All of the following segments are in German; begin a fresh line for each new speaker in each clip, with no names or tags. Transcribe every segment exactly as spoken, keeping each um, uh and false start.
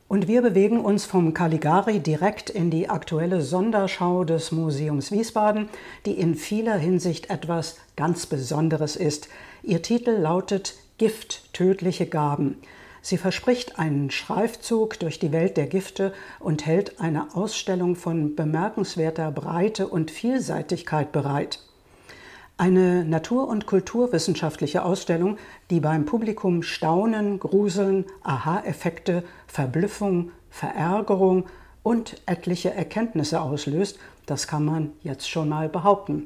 Und wir bewegen uns vom Caligari direkt in die aktuelle Sonderschau des Museums Wiesbaden, die in vieler Hinsicht etwas ganz Besonderes ist. Ihr Titel lautet Gift, tödliche Gaben. Sie verspricht einen Streifzug durch die Welt der Gifte und hält eine Ausstellung von bemerkenswerter Breite und Vielseitigkeit bereit. Eine natur- und kulturwissenschaftliche Ausstellung, die beim Publikum Staunen, Gruseln, Aha-Effekte, Verblüffung, Verärgerung und etliche Erkenntnisse auslöst, das kann man jetzt schon mal behaupten.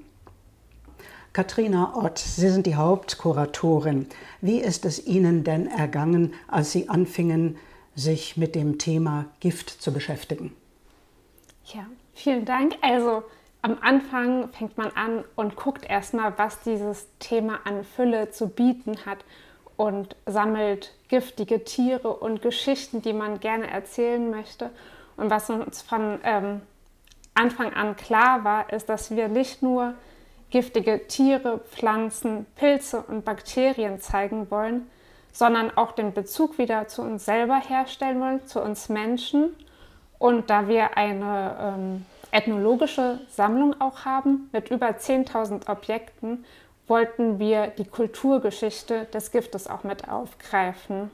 Katrina Ott, Sie sind die Hauptkuratorin. Wie ist es Ihnen denn ergangen, als Sie anfingen, sich mit dem Thema Gift zu beschäftigen?
Ja, vielen Dank. Also am Anfang fängt man an und guckt erstmal, was dieses Thema an Fülle zu bieten hat und sammelt giftige Tiere und Geschichten, die man gerne erzählen möchte. Und was uns von ähm, Anfang an klar war, ist, dass wir nicht nur giftige Tiere, Pflanzen, Pilze und Bakterien zeigen wollen, sondern auch den Bezug wieder zu uns selber herstellen wollen, zu uns Menschen. Und da wir eine ähm, ethnologische Sammlung auch haben mit über zehntausend Objekten, wollten wir die Kulturgeschichte des Giftes auch mit aufgreifen.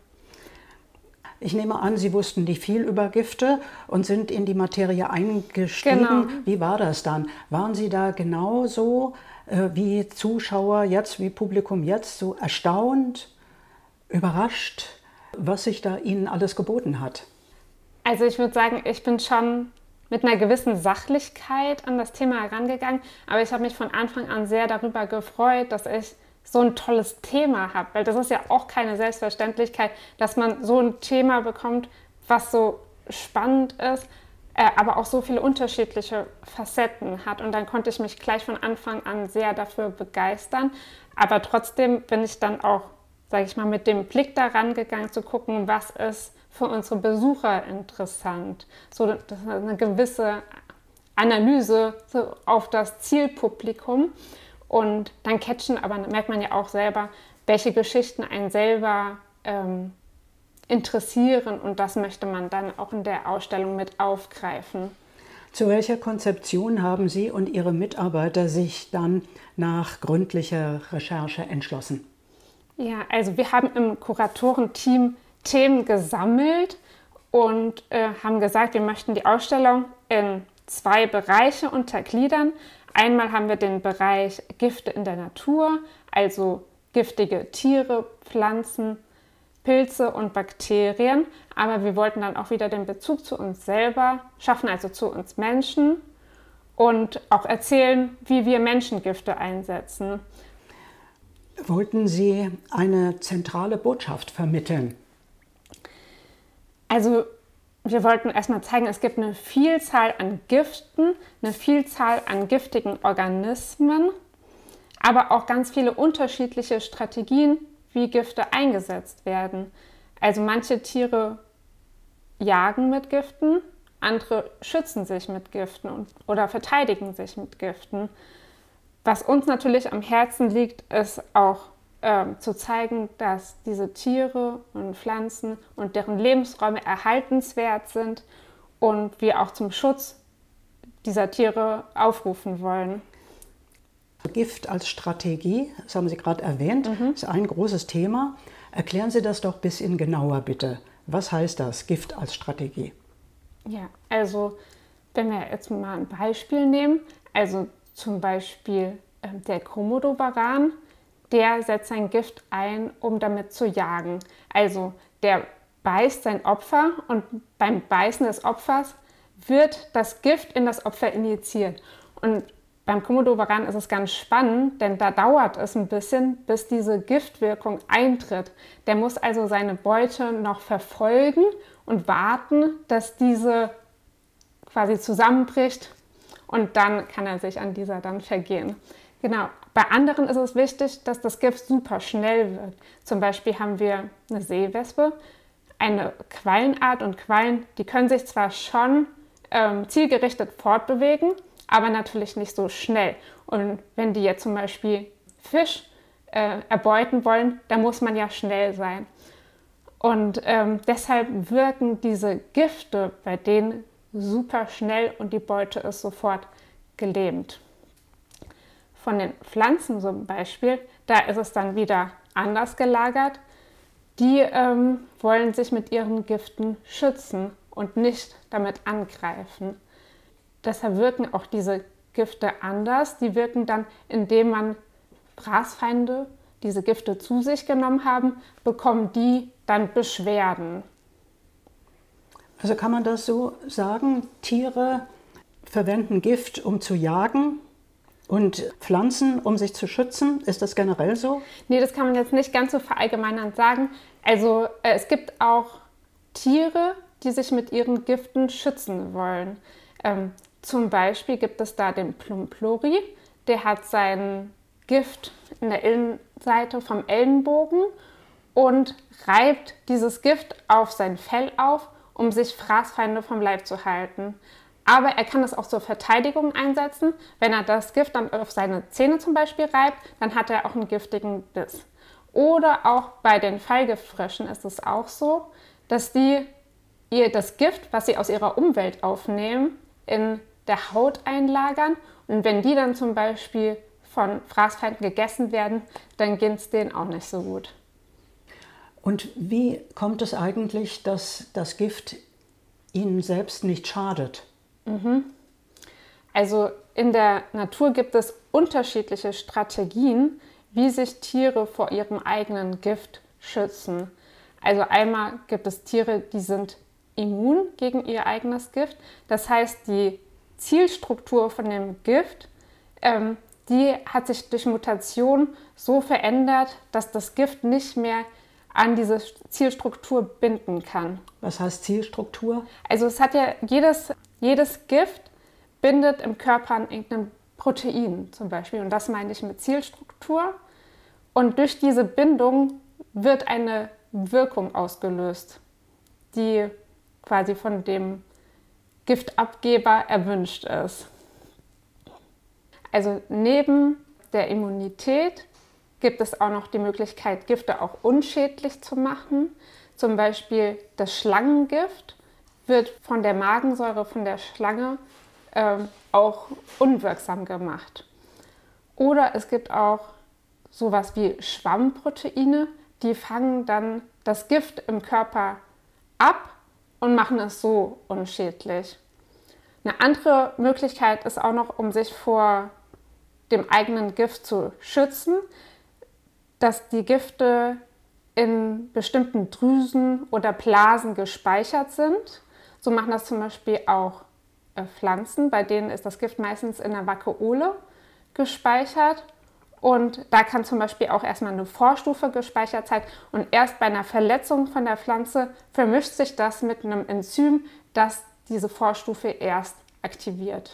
Ich nehme an, Sie wussten nicht viel über Gifte und sind in die Materie eingestiegen.
Genau.
Wie war das dann? Waren Sie da genauso äh, wie Zuschauer jetzt, wie Publikum jetzt, so erstaunt, überrascht, was sich da Ihnen alles geboten hat?
Also ich würde sagen, ich bin schon mit einer gewissen Sachlichkeit an das Thema herangegangen, aber ich habe mich von Anfang an sehr darüber gefreut, dass ich so ein tolles Thema habe, weil das ist ja auch keine Selbstverständlichkeit, dass man so ein Thema bekommt, was so spannend ist, äh, aber auch so viele unterschiedliche Facetten hat, und dann konnte ich mich gleich von Anfang an sehr dafür begeistern, aber trotzdem bin ich dann auch, sage ich mal, mit dem Blick daran gegangen zu gucken, was ist für unsere Besucher interessant, so das ist eine gewisse Analyse so auf das Zielpublikum. Und dann catchen, aber merkt man ja auch selber, welche Geschichten einen selber ähm, interessieren, und das möchte man dann auch in der Ausstellung mit aufgreifen.
Zu welcher Konzeption haben Sie und Ihre Mitarbeiter sich dann nach gründlicher Recherche entschlossen?
Ja, also wir haben im Kuratorenteam Themen gesammelt und äh, haben gesagt, wir möchten die Ausstellung in zwei Bereiche untergliedern. Einmal haben wir den Bereich Gifte in der Natur, also giftige Tiere, Pflanzen, Pilze und Bakterien. Aber wir wollten dann auch wieder den Bezug zu uns selber schaffen, also zu uns Menschen, und auch erzählen, wie wir Menschen Gifte einsetzen.
Wollten Sie eine zentrale Botschaft vermitteln?
Also wir wollten erstmal zeigen, es gibt eine Vielzahl an Giften, eine Vielzahl an giftigen Organismen, aber auch ganz viele unterschiedliche Strategien, wie Gifte eingesetzt werden. Also manche Tiere jagen mit Giften, andere schützen sich mit Giften und, oder verteidigen sich mit Giften. Was uns natürlich am Herzen liegt, ist auch Ähm, zu zeigen, dass diese Tiere und Pflanzen und deren Lebensräume erhaltenswert sind und wir auch zum Schutz dieser Tiere aufrufen wollen.
Gift als Strategie, das haben Sie gerade erwähnt, mhm. ist ein großes Thema. Erklären Sie das doch ein bisschen genauer, bitte. Was heißt das, Gift als Strategie?
Ja, also wenn wir jetzt mal ein Beispiel nehmen, also zum Beispiel äh, der Komodowaran, der setzt sein Gift ein, um damit zu jagen. Also der beißt sein Opfer, und beim Beißen des Opfers wird das Gift in das Opfer injiziert. Und beim Komodowaran ist es ganz spannend, denn da dauert es ein bisschen, bis diese Giftwirkung eintritt. Der muss also seine Beute noch verfolgen und warten, dass diese quasi zusammenbricht, und dann kann er sich an dieser dann vergehen. Genau. Bei anderen ist es wichtig, dass das Gift super schnell wird. Zum Beispiel haben wir eine Seewespe, eine Quallenart, und Quallen, die können sich zwar schon ähm, zielgerichtet fortbewegen, aber natürlich nicht so schnell. Und wenn die jetzt zum Beispiel Fisch äh, erbeuten wollen, dann muss man ja schnell sein. Und ähm, deshalb wirken diese Gifte bei denen super schnell und die Beute ist sofort gelähmt. Von den Pflanzen zum Beispiel, da ist es dann wieder anders gelagert. Die ähm, wollen sich mit ihren Giften schützen und nicht damit angreifen. Deshalb wirken auch diese Gifte anders. Die wirken dann, indem man Fraßfeinde diese Gifte zu sich genommen haben, bekommen die dann Beschwerden.
Also kann man das so sagen, Tiere verwenden Gift, um zu jagen und Pflanzen, um sich zu schützen? Ist das generell so?
Nee, das kann man jetzt nicht ganz so verallgemeinernd sagen. Also äh, es gibt auch Tiere, die sich mit ihren Giften schützen wollen. Ähm, zum Beispiel gibt es da den Plumplori, der hat sein Gift in der Innenseite vom Ellenbogen und reibt dieses Gift auf sein Fell auf, um sich Fraßfeinde vom Leib zu halten. Aber er kann es auch zur Verteidigung einsetzen. Wenn er das Gift dann auf seine Zähne zum Beispiel reibt, dann hat er auch einen giftigen Biss. Oder auch bei den Fallgiftfröschen ist es auch so, dass die ihr das Gift, was sie aus ihrer Umwelt aufnehmen, in der Haut einlagern. Und wenn die dann zum Beispiel von Fraßfeinden gegessen werden, dann geht es denen auch nicht so gut.
Und wie kommt es eigentlich, dass das Gift ihnen selbst nicht schadet?
Mhm. Also in der Natur gibt es unterschiedliche Strategien, wie sich Tiere vor ihrem eigenen Gift schützen. Also einmal gibt es Tiere, die sind immun gegen ihr eigenes Gift. Das heißt, die Zielstruktur von dem Gift, ähm, die hat sich durch Mutation so verändert, dass das Gift nicht mehr an diese Zielstruktur binden kann.
Was heißt Zielstruktur?
Also es hat ja jedes, jedes Gift bindet im Körper an irgendeinem Protein zum Beispiel. Und das meine ich mit Zielstruktur. Und durch diese Bindung wird eine Wirkung ausgelöst, die quasi von dem Giftabgeber erwünscht ist. Also neben der Immunität gibt es auch noch die Möglichkeit, Gifte auch unschädlich zu machen. Zum Beispiel das Schlangengift wird von der Magensäure von der Schlange ähm, auch unwirksam gemacht. Oder es gibt auch sowas wie Schwammproteine, die fangen dann das Gift im Körper ab und machen es so unschädlich. Eine andere Möglichkeit ist auch noch, um sich vor dem eigenen Gift zu schützen, dass die Gifte in bestimmten Drüsen oder Blasen gespeichert sind. So machen das zum Beispiel auch äh, Pflanzen, bei denen ist das Gift meistens in der Vakuole gespeichert. Und da kann zum Beispiel auch erstmal eine Vorstufe gespeichert sein. Und erst bei einer Verletzung von der Pflanze vermischt sich das mit einem Enzym, das diese Vorstufe erst aktiviert.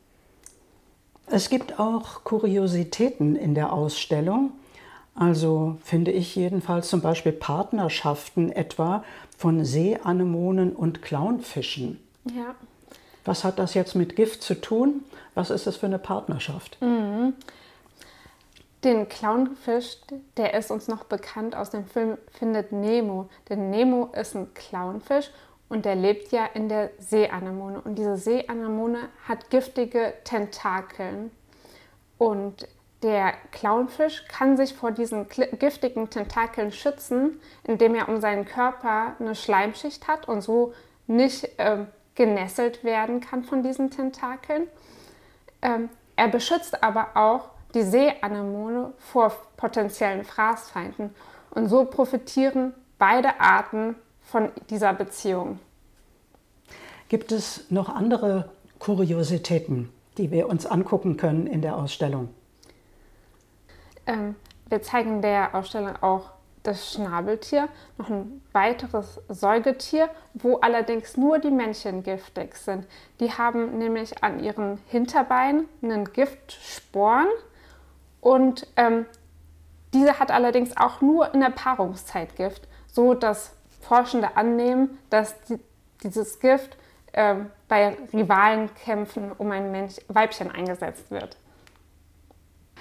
Es gibt auch Kuriositäten in der Ausstellung. Also finde ich jedenfalls zum Beispiel Partnerschaften etwa von Seeanemonen und Clownfischen.
Ja.
Was hat das jetzt mit Gift zu tun? Was ist das für eine Partnerschaft?
Mhm. Den Clownfisch, der ist uns noch bekannt aus dem Film Findet Nemo. Denn Nemo ist ein Clownfisch und der lebt ja in der Seeanemone. Und diese Seeanemone hat giftige Tentakeln. Und der Clownfisch kann sich vor diesen giftigen Tentakeln schützen, indem er um seinen Körper eine Schleimschicht hat und so nicht ähm, genesselt werden kann von diesen Tentakeln. Ähm, er beschützt aber auch die Seeanemone vor potenziellen Fraßfeinden. Und so profitieren beide Arten von dieser Beziehung.
Gibt es noch andere Kuriositäten, die wir uns angucken können in der Ausstellung?
Ähm, wir zeigen in der Ausstellung auch das Schnabeltier, noch ein weiteres Säugetier, wo allerdings nur die Männchen giftig sind. Die haben nämlich an ihren Hinterbeinen einen Giftsporn und ähm, diese hat allerdings auch nur in der Paarungszeit Gift, so dass Forschende annehmen, dass die, dieses Gift ähm, bei Rivalenkämpfen um ein Mensch, Weibchen eingesetzt wird.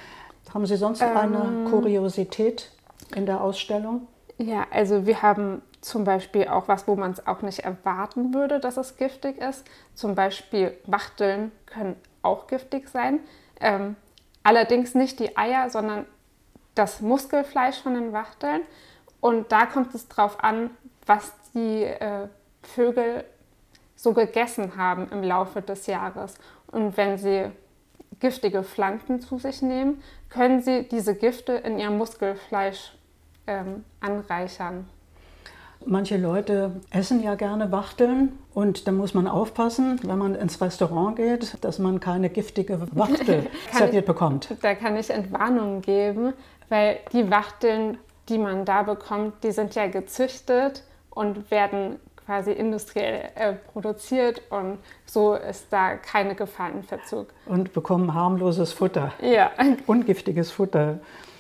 Haben Sie sonst noch ähm, eine Kuriosität in der Ausstellung?
Ja, also wir haben zum Beispiel auch was, wo man es auch nicht erwarten würde, dass es giftig ist. Zum Beispiel Wachteln können auch giftig sein. Ähm, allerdings nicht die Eier, sondern das Muskelfleisch von den Wachteln. Und da kommt es drauf an, was die äh, Vögel so gegessen haben im Laufe des Jahres. Und wenn sie giftige Pflanzen zu sich nehmen, können sie diese Gifte in ihr Muskelfleisch ähm, anreichern.
Manche Leute essen ja gerne Wachteln und da muss man aufpassen, wenn man ins Restaurant geht, dass man keine giftige Wachtel serviert bekommt.
Da kann ich Entwarnungen geben, weil die Wachteln, die man da bekommt, die sind ja gezüchtet und werden quasi industriell äh, produziert und so ist da keine Gefahr in Verzug.
Und bekommen harmloses Futter,
ja.
ungiftiges Futter.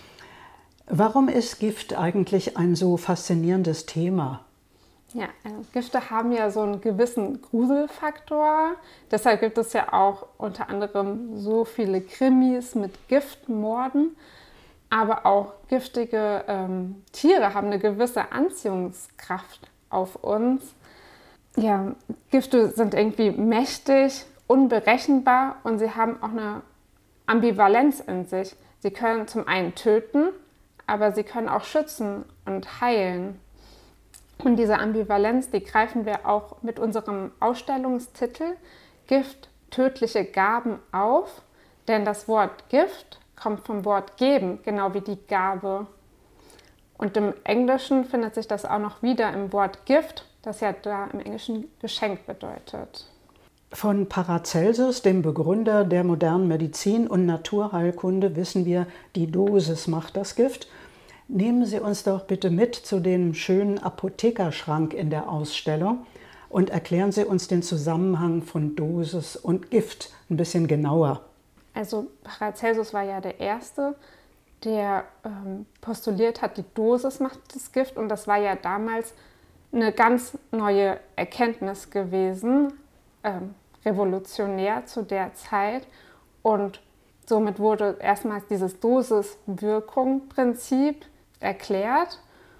Warum ist Gift eigentlich ein so faszinierendes Thema?
Ja, also Gifte haben ja so einen gewissen Gruselfaktor. Deshalb gibt es ja auch unter anderem so viele Krimis mit Giftmorden. Aber auch giftige ähm, Tiere haben eine gewisse Anziehungskraft auf uns. Ja, Gifte sind irgendwie mächtig, unberechenbar und sie haben auch eine Ambivalenz in sich. Sie können zum einen töten, aber sie können auch schützen und heilen. Und diese Ambivalenz, die greifen wir auch mit unserem Ausstellungstitel Gift, tödliche Gaben auf. Denn das Wort Gift kommt vom Wort geben, genau wie die Gabe. Und im Englischen findet sich das auch noch wieder im Wort Gift, das ja da im Englischen Geschenk bedeutet.
Von Paracelsus, dem Begründer der modernen Medizin und Naturheilkunde, wissen wir, die Dosis macht das Gift. Nehmen Sie uns doch bitte mit zu dem schönen Apothekerschrank in der Ausstellung und erklären Sie uns den Zusammenhang von Dosis und Gift ein bisschen genauer.
Also Paracelsus war ja der Erste, der ähm, postuliert hat, die Dosis macht das Gift und das war ja damals eine ganz neue Erkenntnis gewesen, ähm, revolutionär zu der Zeit und somit wurde erstmals dieses Dosis-Wirkung-Prinzip erklärt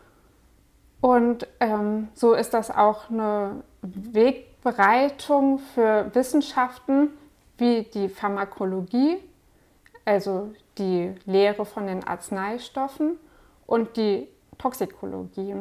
und ähm, so ist das auch eine Wegbereitung für Wissenschaften wie die Pharmakologie, also die Lehre von den Arzneistoffen und die Toxikologie.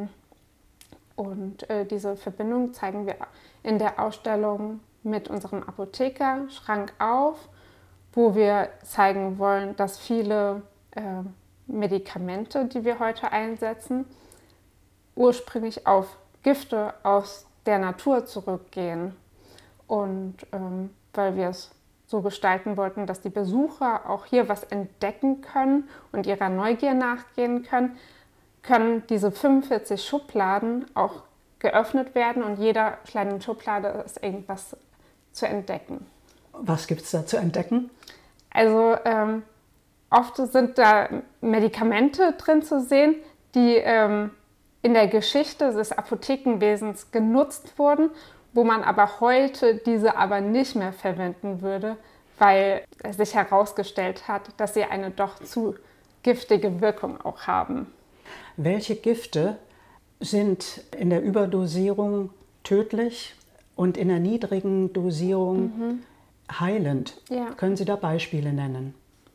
Und äh, diese Verbindung zeigen wir in der Ausstellung mit unserem Apothekerschrank auf, wo wir zeigen wollen, dass viele äh, Medikamente, die wir heute einsetzen, ursprünglich auf Gifte aus der Natur zurückgehen. Und ähm, weil wir es so gestalten wollten, dass die Besucher auch hier was entdecken können und ihrer Neugier nachgehen können, können diese fünfundvierzig Schubladen auch geöffnet werden und jeder kleinen Schublade ist irgendwas zu entdecken.
Was gibt es da zu entdecken?
Also ähm, oft sind da Medikamente drin zu sehen, die ähm, in der Geschichte des Apothekenwesens genutzt wurden, wo man aber heute diese aber nicht mehr verwenden würde, weil es sich herausgestellt hat, dass sie eine doch zu giftige Wirkung auch haben.
Welche Gifte sind in der Überdosierung tödlich und in der niedrigen Dosierung mhm. heilend?
Ja.
Können Sie da Beispiele nennen?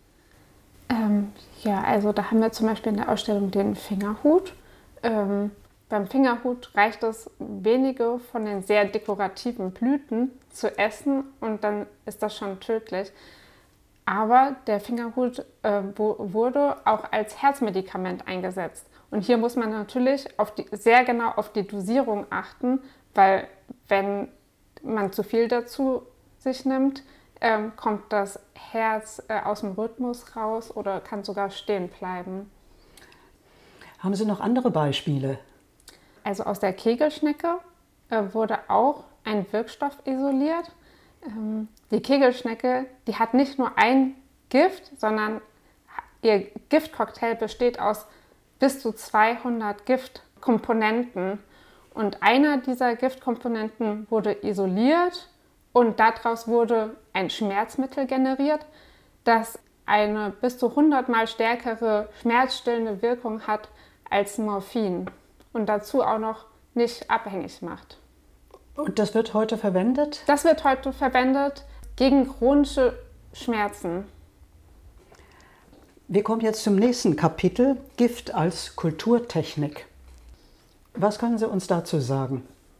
Ähm, ja, also da haben wir zum Beispiel in der Ausstellung den Fingerhut. Ähm, beim Fingerhut reicht es, wenige von den sehr dekorativen Blüten zu essen und dann ist das schon tödlich. Aber der Fingerhut äh, wurde auch als Herzmedikament eingesetzt. Und hier muss man natürlich auf die, sehr genau auf die Dosierung achten, weil wenn man zu viel dazu sich nimmt, ähm, kommt das Herz äh, aus dem Rhythmus raus oder kann sogar stehen bleiben.
Haben Sie noch andere Beispiele?
Also aus der Kegelschnecke äh, wurde auch ein Wirkstoff isoliert. Ähm, die Kegelschnecke, die hat nicht nur ein Gift, sondern ihr Giftcocktail besteht aus bis zu zweihundert Giftkomponenten. Und einer dieser Giftkomponenten wurde isoliert und daraus wurde ein Schmerzmittel generiert, das eine bis zu hundert Mal stärkere schmerzstillende Wirkung hat als Morphin. Und dazu auch noch nicht abhängig macht.
Und das wird heute verwendet?
Das wird heute verwendet gegen chronische Schmerzen.
Wir kommen jetzt zum nächsten Kapitel, Gift als Kulturtechnik. Was können Sie uns dazu sagen?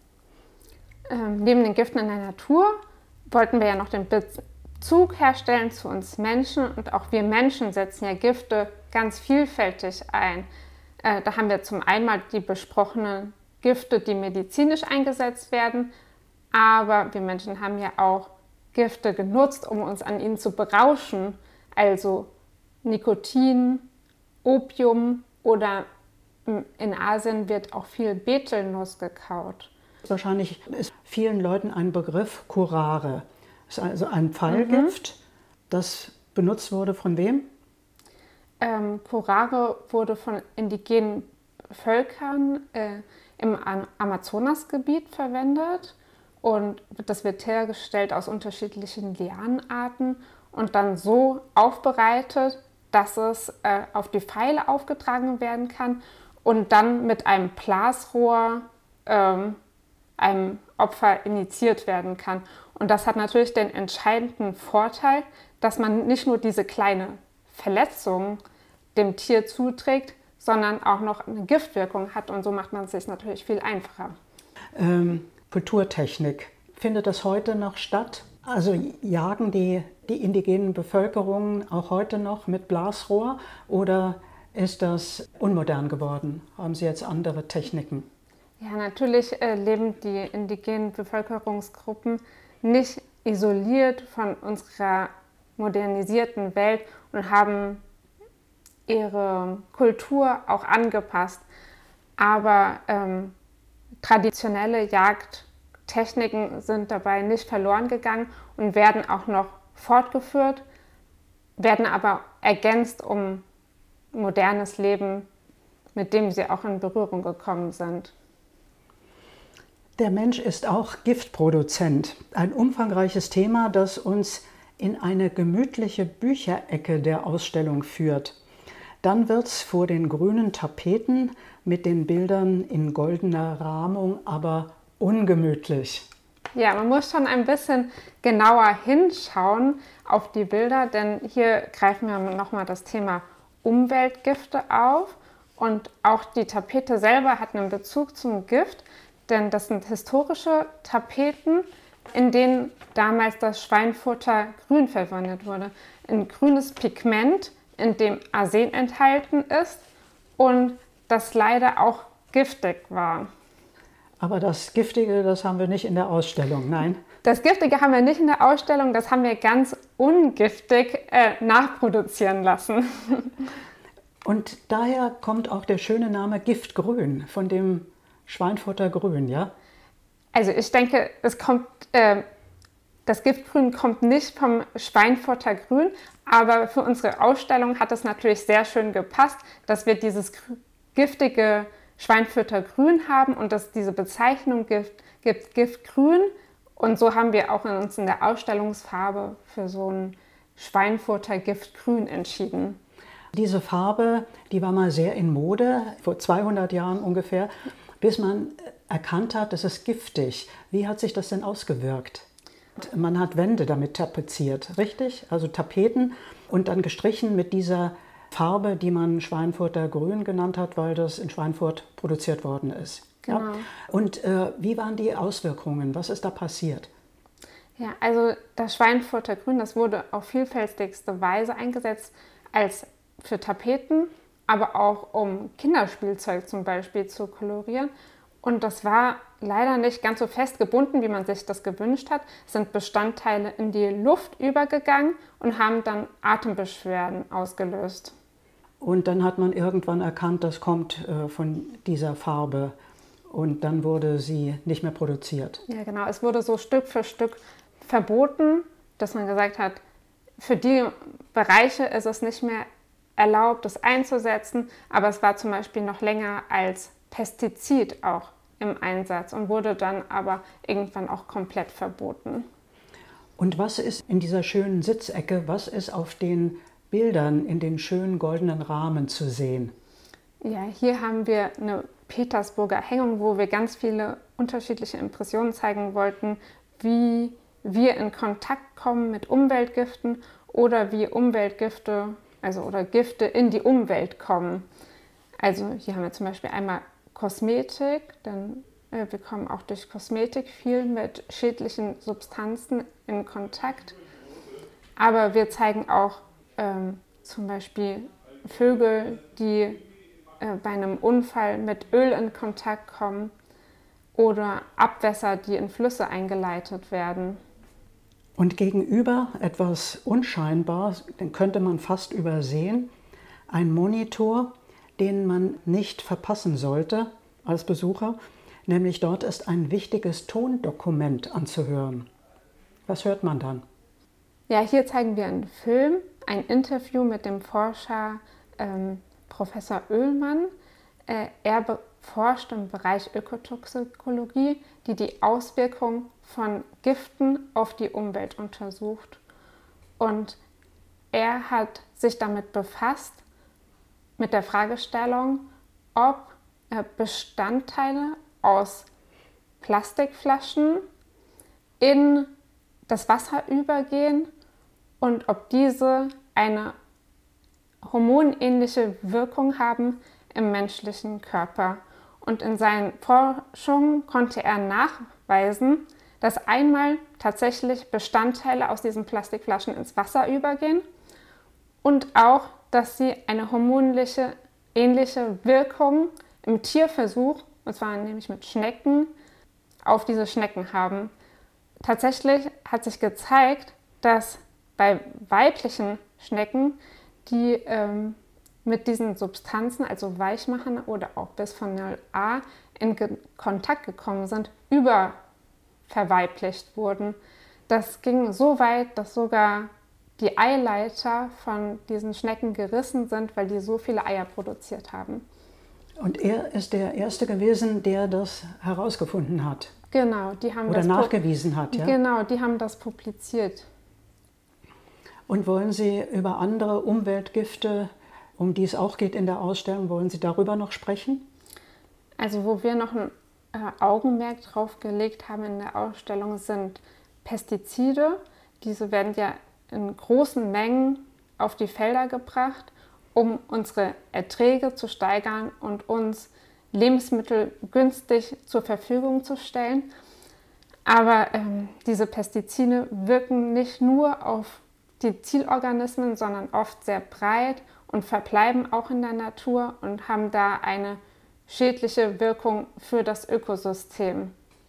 Ähm, neben den Giften in der Natur wollten wir ja noch den Bezug herstellen zu uns Menschen. Und auch wir Menschen setzen ja Gifte ganz vielfältig ein. Äh, da haben wir zum einen mal die besprochenen Gifte, die medizinisch eingesetzt werden. Aber wir Menschen haben ja auch Gifte genutzt, um uns an ihnen zu berauschen. Also Nikotin, Opium oder in Asien wird auch viel Betelnuss gekaut.
Wahrscheinlich ist vielen Leuten ein Begriff Curare. Das ist also ein Pfeilgift, mhm. das benutzt wurde von wem?
Ähm, Curare wurde von indigenen Völkern äh, im Amazonasgebiet verwendet und das wird hergestellt aus unterschiedlichen Lianenarten und dann so aufbereitet, dass es äh, auf die Pfeile aufgetragen werden kann und dann mit einem Blasrohr ähm, einem Opfer injiziert werden kann. Und das hat natürlich den entscheidenden Vorteil, dass man nicht nur diese kleine Verletzung dem Tier zuträgt, sondern auch noch eine Giftwirkung hat und so macht man es sich natürlich viel einfacher.
Ähm, Kulturtechnik, findet das heute noch statt? Also jagen die, die indigenen Bevölkerungen auch heute noch mit Blasrohr oder ist das unmodern geworden? Haben Sie jetzt andere Techniken?
Ja, natürlich äh, leben die indigenen Bevölkerungsgruppen nicht isoliert von unserer modernisierten Welt und haben ihre Kultur auch angepasst. Aber ähm, traditionelle Jagdtechniken sind dabei nicht verloren gegangen und werden auch noch fortgeführt, werden aber ergänzt um modernes Leben, mit dem sie auch in Berührung gekommen sind.
Der Mensch ist auch Giftproduzent. Ein umfangreiches Thema, das uns in eine gemütliche Bücherecke der Ausstellung führt. Dann wird's vor den grünen Tapeten mit den Bildern in goldener Rahmung aber ungemütlich.
Ja, man muss schon ein bisschen genauer hinschauen auf die Bilder, denn hier greifen wir nochmal das Thema Umweltgifte auf. Und auch die Tapete selber hat einen Bezug zum Gift, denn das sind historische Tapeten, in denen damals das Schweinfurter Grün verwendet wurde. Ein grünes Pigment, in dem Arsen enthalten ist und das leider auch giftig war.
Aber das Giftige, das haben wir nicht in der Ausstellung, nein?
Das Giftige haben wir nicht in der Ausstellung, das haben wir ganz ungiftig äh, nachproduzieren lassen.
Und daher kommt auch der schöne Name Giftgrün, von dem Schweinfurter Grün, ja?
Also ich denke, es kommt, äh, das Giftgrün kommt nicht vom Schweinfurter Grün, aber für unsere Ausstellung hat es natürlich sehr schön gepasst, dass wir dieses giftige Schweinfurter Grün haben und dass diese Bezeichnung gibt, gibt Giftgrün. Und so haben wir auch in uns in der Ausstellungsfarbe für so ein Schweinfurter Giftgrün entschieden.
Diese Farbe, die war mal sehr in Mode, vor zweihundert Jahren ungefähr, bis man erkannt hat, das ist giftig. Wie hat sich das denn ausgewirkt? Man hat Wände damit tapeziert, richtig? Also Tapeten und dann gestrichen mit dieser Farbe, die man Schweinfurter Grün genannt hat, weil das in Schweinfurt produziert worden ist.
Genau.
Ja? Und äh, wie waren die Auswirkungen? Was ist da passiert?
Ja, also das Schweinfurter Grün, das wurde auf vielfältigste Weise eingesetzt als für Tapeten, aber auch um Kinderspielzeug zum Beispiel zu kolorieren. Und das war leider nicht ganz so fest gebunden, wie man sich das gewünscht hat. Es sind Bestandteile in die Luft übergegangen und haben dann Atembeschwerden ausgelöst.
Und dann hat man irgendwann erkannt, das kommt äh, von dieser Farbe. Und dann wurde sie nicht mehr produziert.
Ja, genau. Es wurde so Stück für Stück verboten, dass man gesagt hat, für die Bereiche ist es nicht mehr erlaubt, es einzusetzen. Aber es war zum Beispiel noch länger als Pestizid auch im Einsatz und wurde dann aber irgendwann auch komplett verboten.
Und was ist in dieser schönen Sitzecke, was ist auf den Bildern in den schönen goldenen Rahmen zu sehen?
Ja, hier haben wir eine Petersburger Hängung, wo wir ganz viele unterschiedliche Impressionen zeigen wollten, wie wir in Kontakt kommen mit Umweltgiften oder wie Umweltgifte, also oder Gifte in die Umwelt kommen. Also hier haben wir zum Beispiel einmal Kosmetik, denn äh, wir kommen auch durch Kosmetik viel mit schädlichen Substanzen in Kontakt. Aber wir zeigen auch ähm, zum Beispiel Vögel, die äh, bei einem Unfall mit Öl in Kontakt kommen oder Abwässer, die in Flüsse eingeleitet werden.
Und gegenüber etwas unscheinbar, den könnte man fast übersehen, ein Monitor, den man nicht verpassen sollte als Besucher, nämlich dort ist ein wichtiges Tondokument anzuhören. Was hört man dann?
Ja, hier zeigen wir einen Film, ein Interview mit dem Forscher ähm, Professor Oehlmann. Äh, er forscht im Bereich Ökotoxikologie, die die Auswirkung von Giften auf die Umwelt untersucht. Und er hat sich damit befasst, mit der Fragestellung, ob äh, Bestandteile aus Plastikflaschen in das Wasser übergehen und ob diese eine hormonähnliche Wirkung haben im menschlichen Körper. Und in seinen Forschungen konnte er nachweisen, dass einmal tatsächlich Bestandteile aus diesen Plastikflaschen ins Wasser übergehen und auch, dass sie eine hormonliche ähnliche Wirkung im Tierversuch, und zwar nämlich mit Schnecken, auf diese Schnecken haben. Tatsächlich hat sich gezeigt, dass bei weiblichen Schnecken, die ähm, mit diesen Substanzen, also Weichmachern oder auch Bisphenol A, in Ge- Kontakt gekommen sind, überverweiblicht wurden. Das ging so weit, dass sogar die Eileiter von diesen Schnecken gerissen sind, weil die so viele Eier produziert haben.
Und er ist der Erste gewesen, der das herausgefunden hat.
Genau, die haben
Oder
das
nachgewiesen hat, ja?
Genau, die haben das publiziert.
Und wollen Sie über andere Umweltgifte, um die es auch geht in der Ausstellung, wollen Sie darüber noch sprechen?
Also wo wir noch ein äh, Augenmerk drauf gelegt haben in der Ausstellung sind Pestizide. Diese werden ja in großen Mengen auf die Felder gebracht, um unsere Erträge zu steigern und uns Lebensmittel günstig zur Verfügung zu stellen. Aber ähm, diese Pestizide wirken nicht nur auf die Zielorganismen, sondern oft sehr breit und verbleiben auch in der Natur und haben da eine schädliche Wirkung für das Ökosystem.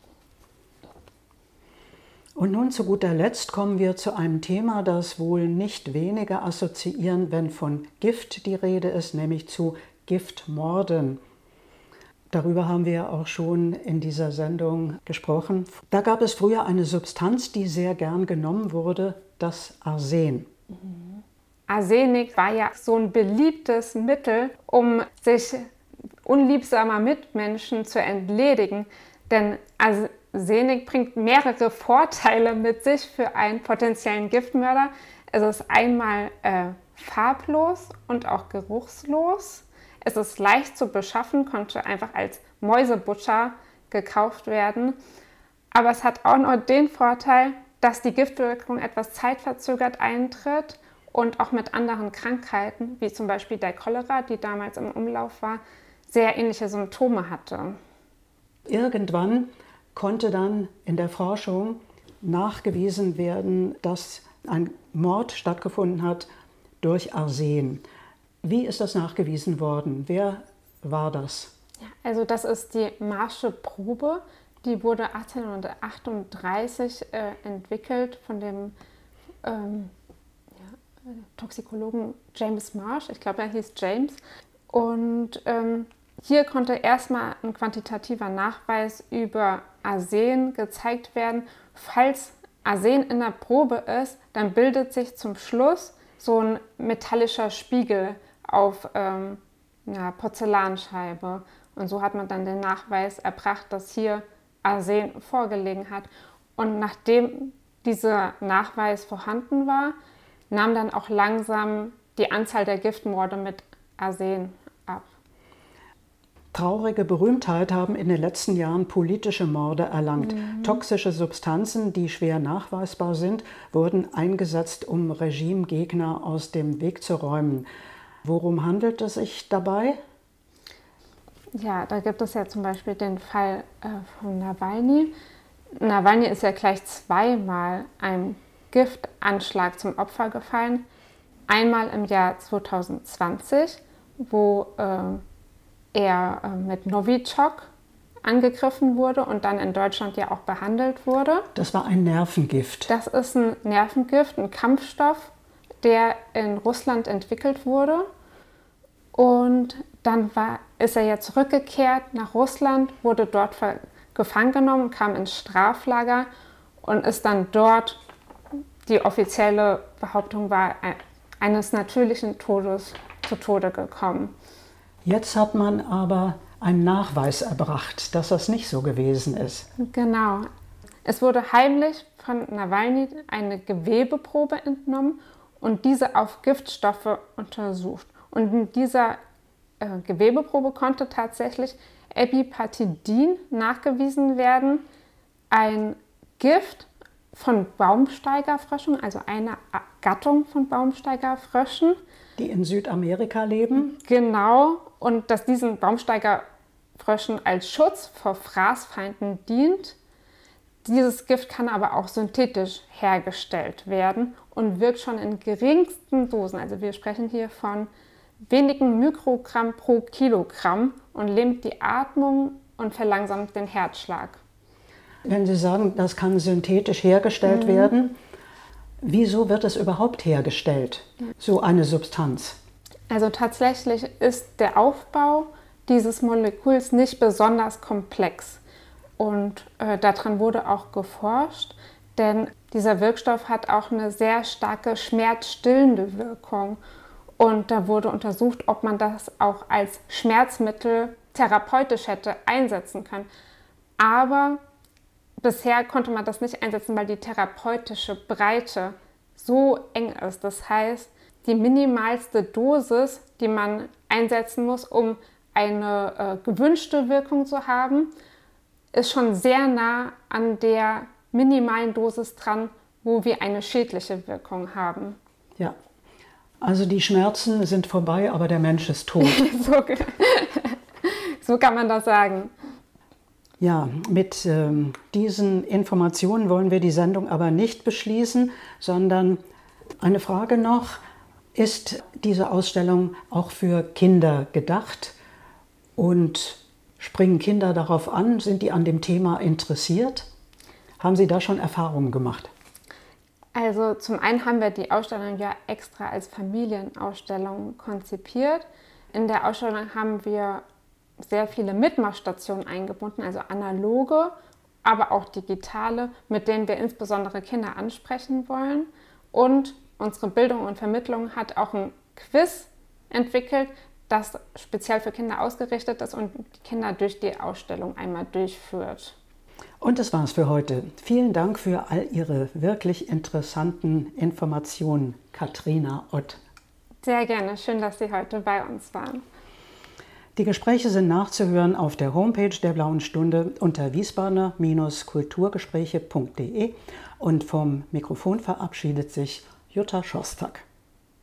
Und nun zu guter Letzt kommen wir zu einem Thema, das wohl nicht wenige assoziieren, wenn von Gift die Rede ist, nämlich zu Giftmorden. Darüber haben wir ja auch schon in dieser Sendung gesprochen. Da gab es früher eine Substanz, die sehr gern genommen wurde, das Arsen.
Mhm. Arsenik war ja so ein beliebtes Mittel, um sich unliebsamer Mitmenschen zu entledigen. Denn Arsenik bringt mehrere Vorteile mit sich für einen potenziellen Giftmörder. Es ist einmal äh, farblos und auch geruchslos. Es ist leicht zu beschaffen, konnte einfach als Mäusebutter gekauft werden. Aber es hat auch noch den Vorteil, dass die Giftwirkung etwas zeitverzögert eintritt und auch mit anderen Krankheiten, wie zum Beispiel der Cholera, die damals im Umlauf war, sehr ähnliche Symptome hatte.
Irgendwann konnte dann in der Forschung nachgewiesen werden, dass ein Mord stattgefunden hat durch Arsen. Wie ist das nachgewiesen worden? Wer war das?
Ja, also das ist die Marsche Probe. Die wurde achtzehnhundertachtunddreißig äh, entwickelt von dem ähm, ja, Toxikologen James Marsh. Ich glaube, er hieß James. Und ähm, hier konnte erstmal ein quantitativer Nachweis über Arsen gezeigt werden. Falls Arsen in der Probe ist, dann bildet sich zum Schluss so ein metallischer Spiegel auf ähm, ja, Porzellanscheibe. Und so hat man dann den Nachweis erbracht, dass hier Arsen vorgelegen hat. Und nachdem dieser Nachweis vorhanden war, nahm dann auch langsam die Anzahl der Giftmorde mit Arsen ab.
Traurige Berühmtheit haben in den letzten Jahren politische Morde erlangt. Mhm. Toxische Substanzen, die schwer nachweisbar sind, wurden eingesetzt, um Regimegegner aus dem Weg zu räumen. Worum handelt es sich dabei?
Ja, da gibt es ja zum Beispiel den Fall äh, von Nawalny. Nawalny ist ja gleich zweimal einem Giftanschlag zum Opfer gefallen. Einmal im Jahr zwanzig zwanzig, wo äh, er äh, mit Novichok angegriffen wurde und dann in Deutschland ja auch behandelt wurde.
Das war ein Nervengift.
Das ist ein Nervengift, ein Kampfstoff, der in Russland entwickelt wurde. Und dann war, ist er ja zurückgekehrt nach Russland, wurde dort ver- gefangen genommen, kam ins Straflager und ist dann dort, die offizielle Behauptung war, eines natürlichen Todes zu Tode gekommen.
Jetzt hat man aber einen Nachweis erbracht, dass das nicht so gewesen ist.
Genau. Es wurde heimlich von Nawalny eine Gewebeprobe entnommen und diese auf Giftstoffe untersucht. Und in dieser äh, Gewebeprobe konnte tatsächlich Epipatidin nachgewiesen werden, ein Gift von Baumsteigerfröschen, also eine Gattung von Baumsteigerfröschen.
Die in Südamerika leben?
Genau, und dass diesen Baumsteigerfröschen als Schutz vor Fraßfeinden dient. Dieses Gift kann aber auch synthetisch hergestellt werden und wirkt schon in geringsten Dosen. Also wir sprechen hier von wenigen Mikrogramm pro Kilogramm und lähmt die Atmung und verlangsamt den Herzschlag.
Wenn Sie sagen, das kann synthetisch hergestellt mhm. werden, wieso wird es überhaupt hergestellt, so eine Substanz?
Also tatsächlich ist der Aufbau dieses Moleküls nicht besonders komplex. Und äh, daran wurde auch geforscht, denn dieser Wirkstoff hat auch eine sehr starke schmerzstillende Wirkung. Und da wurde untersucht, ob man das auch als Schmerzmittel therapeutisch hätte einsetzen können. Aber bisher konnte man das nicht einsetzen, weil die therapeutische Breite so eng ist. Das heißt, die minimalste Dosis, die man einsetzen muss, um eine äh, gewünschte Wirkung zu haben, ist schon sehr nah an der minimalen Dosis dran, wo wir eine schädliche Wirkung haben.
Ja, also die Schmerzen sind vorbei, aber der Mensch ist tot.
so, so kann man das sagen.
Ja, mit ähm, diesen Informationen wollen wir die Sendung aber nicht beschließen, sondern eine Frage noch: Ist diese Ausstellung auch für Kinder gedacht? Und springen Kinder darauf an? Sind die an dem Thema interessiert? Haben Sie da schon Erfahrungen gemacht?
Also zum einen haben wir die Ausstellung ja extra als Familienausstellung konzipiert. In der Ausstellung haben wir sehr viele Mitmachstationen eingebunden, also analoge, aber auch digitale, mit denen wir insbesondere Kinder ansprechen wollen. Und unsere Bildung und Vermittlung hat auch ein Quiz entwickelt, das speziell für Kinder ausgerichtet ist und die Kinder durch die Ausstellung einmal durchführt.
Und das war's für heute. Vielen Dank für all Ihre wirklich interessanten Informationen, Katrina Ott.
Sehr gerne. Schön, dass Sie heute bei uns waren.
Die Gespräche sind nachzuhören auf der Homepage der Blauen Stunde unter wiesbadener Kulturgespräche punkt de und vom Mikrofon verabschiedet sich Jutta Schostak.